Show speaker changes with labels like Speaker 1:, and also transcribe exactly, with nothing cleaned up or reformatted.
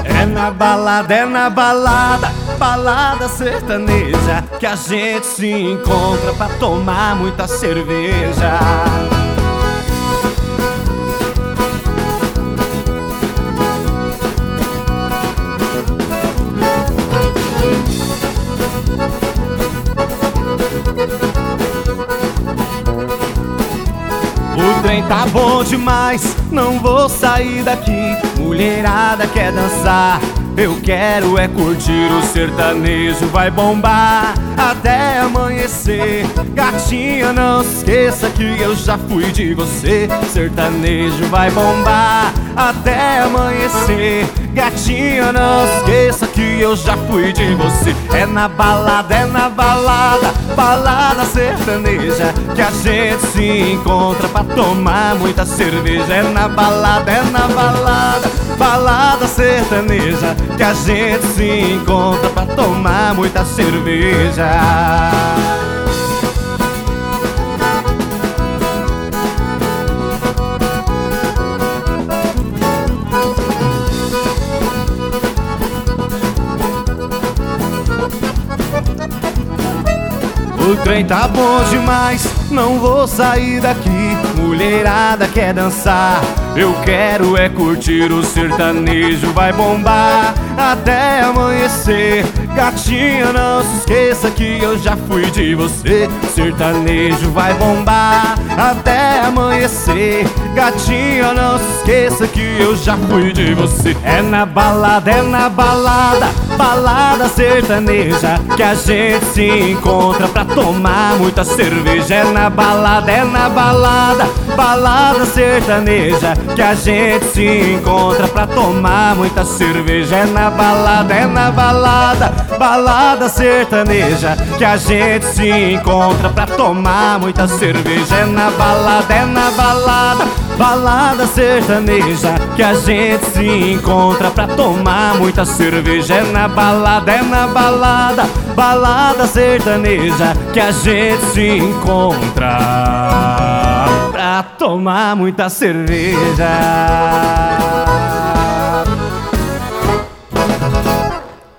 Speaker 1: É na balada, é na balada, balada sertaneja, que a gente se encontra pra tomar muita cerveja. O trem tá bom demais, não vou sair daqui. Mulherada quer dançar, eu quero é curtir. O sertanejo vai bombar até amanhecer. Gatinha, não se esqueça que eu já fui de você. Sertanejo vai bombar até amanhecer. Gatinha, não se esqueça que eu já fui de você. É na balada, é na balada, balada sertaneja, que a gente se encontra pra tomar muita cerveja. É na balada, é na balada, balada sertaneja, que a gente se encontra pra tomar muita cerveja. O trem tá bom demais, não vou sair daqui. Mulherada quer dançar, eu quero é curtir. O sertanejo vai bombar até amanhecer. Gatinha, não se esqueça que eu já fui de você. Sertanejo vai bombar até amanhecer. Gatinha, não se esqueça que eu já fui de você. É na balada, é na balada, balada sertaneja, que a gente se encontra pra tomar muita cerveja. É na balada, é na balada, balada sertaneja, que a gente se encontra pra tomar muita cerveja. É na balada, é na balada, balada sertaneja, que a gente se encontra pra tomar muita cerveja. É na balada, é na balada, balada sertaneja, que a gente se encontra pra tomar muita cerveja. É na balada, é na balada, balada sertaneja, que a gente se encontra pra tomar muita cerveja.